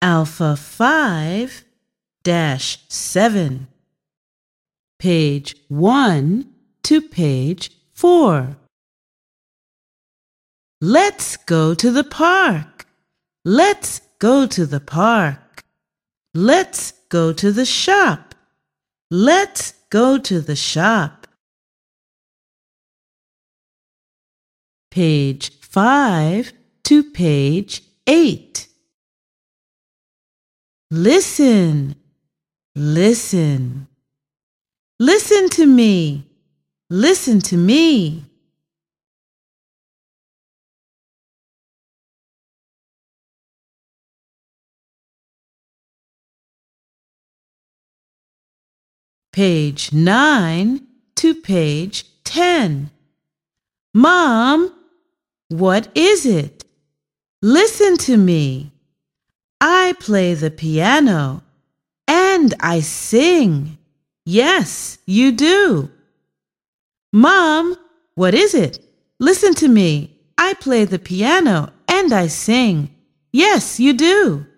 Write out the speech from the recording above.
Alpha 5-7. Page 1 to page 4. Let's go to the park. Let's go to the park. Let's go to the shop. Let's go to the shop. Page 5 to page 8. Listen, listen. Listen to me. Listen to me. Page 9 to page 10. Mom, what is it? Listen to me. I play the piano and I sing. Yes, you do. Mom, what is it? Listen to me. I play the piano and I sing. Yes, you do.